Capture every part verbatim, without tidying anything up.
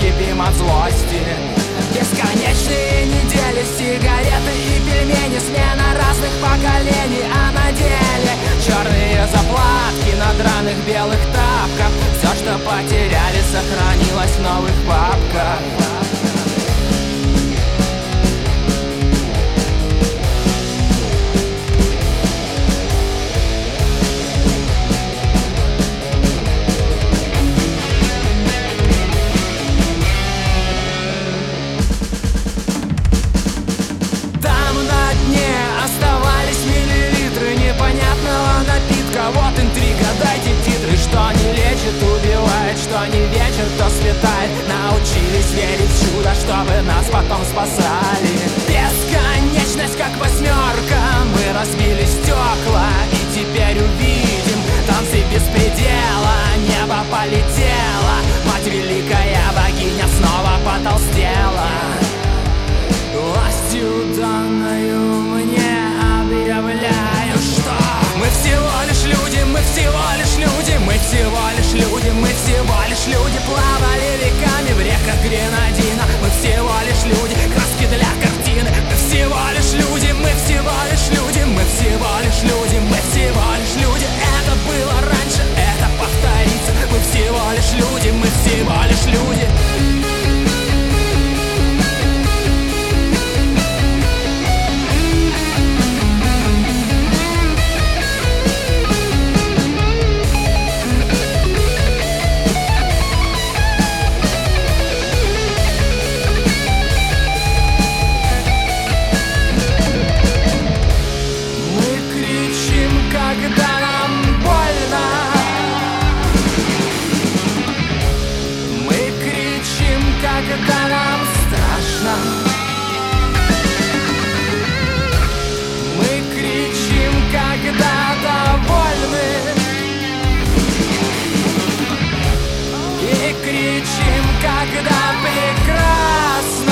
кипим от злости. Бесконечные недели, сигареты и пельмени, смена разных поколений, а на деле черные заплатки на драных белых тапках. Все, что потеряли, сохранилось в новых папках. Оставались миллилитры непонятного напитка. Вот интрига, дайте титры. Что не лечит, убивает. Что не вечер, то светает. Научились верить в чудо, чтобы нас потом спасали. Бесконечность, как восьмерка. Мы разбили стекла и теперь увидим танцы без предела. Небо полетело, мать великая богиня снова потолстела. Властью данную мне объявляю, что мы всего лишь люди, мы всего лишь люди, мы всего лишь люди, мы всего лишь люди. Плавали веками в реках Гренадина. Мы всего лишь люди, краски для картины. Мы всего лишь люди, мы всего лишь люди, мы всего лишь люди, мы всего лишь люди. Это было раньше, это повторится. Мы всего лишь люди, мы всего лишь люди. Когда нам больно, мы кричим, когда нам страшно. Мы кричим, когда довольны, и кричим, когда прекрасно.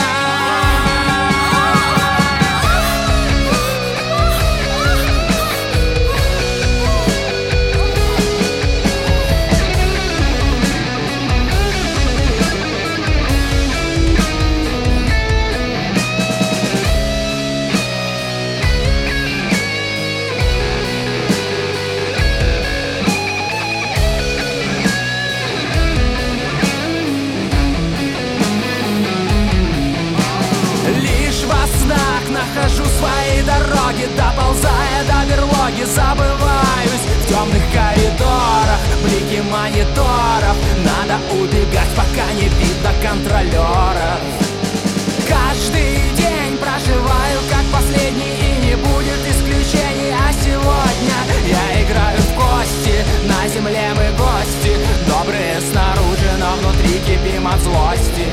Нахожу свои дороги, доползая до берлоги. Забываюсь в темных коридорах, блики мониторов. Надо убегать, пока не видно контролеров. Каждый день проживаю как последний, и не будет исключений. А сегодня я играю в кости, на земле мы гости. Добрые снаружи, но внутри кипим от злости.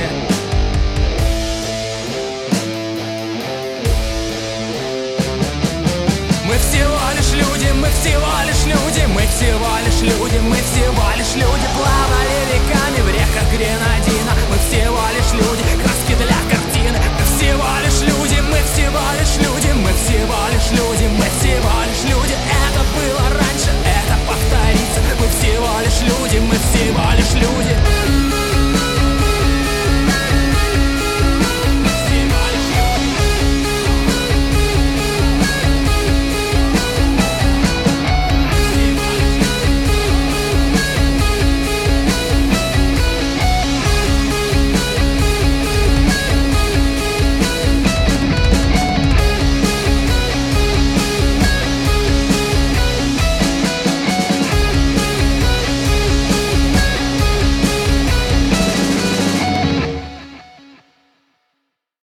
Мы всего лишь люди, мы всего лишь люди, мы всего лишь люди, мы всего лишь люди. Плавали веками в реках Гренадина.